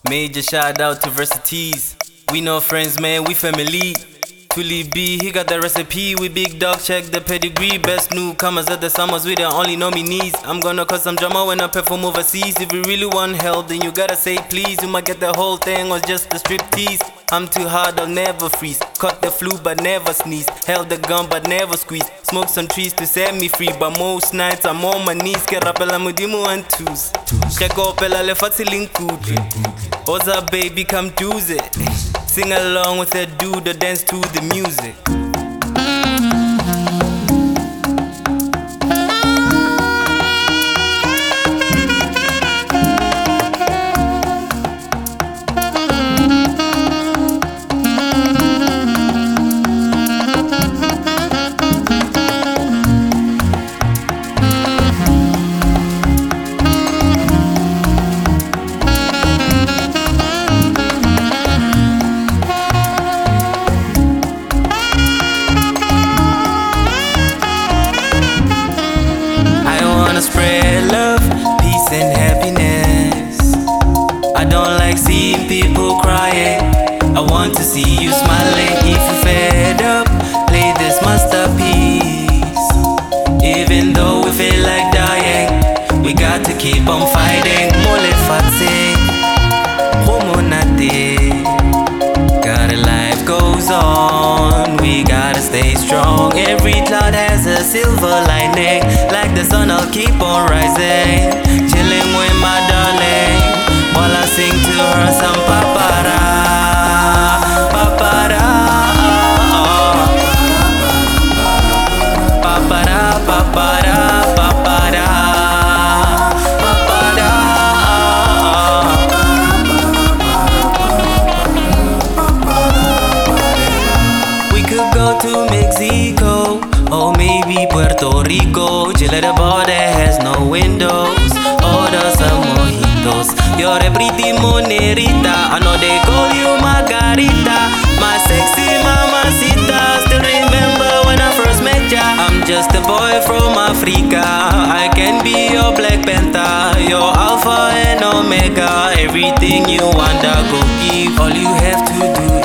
Major shout out to Versities. We no friends, man, we family. Tully B, he got the recipe. We big dog, check the pedigree. Best newcomers at the summers, we the only nominees. I'm gonna cause some drama when I perform overseas. If you really want help, then you gotta say please. You might get the whole thing or just the strip tease. I'm too hard, I'll never freeze. Caught the flu but never sneeze. Held the gun but never squeeze. Smoke some trees to set me free, but most nights I'm on my knees. Ke rapela modimo and twos. Ke kopela lefatshe linkutlwe. Oza baby, come choose it. Sing along with that dude or dance to the music. Spread love, peace and happiness. I don't like seeing people crying. I want to see you smiling. If you're fed up, play this masterpiece. Even though we feel like dying, we got to keep on fighting. Mole fatse, homonate. Gotta life goes on. We gotta stay strong. Every cloud has a silver lining. Like the sun, I'll keep on rising. Chilling with my darling, while I sing to her some papara, papara, papara, papara, papara, papara. We could go to Mexico or maybe Puerto Rico. Chill at the bar that has no windows. Order some mojitos. You're a pretty monerita. I know they call you Margarita. My sexy mamacita. Still remember when I first met ya. I'm just a boy from Africa. I can be your Black Panther, your Alpha and Omega. Everything you want, I go give. All you have to do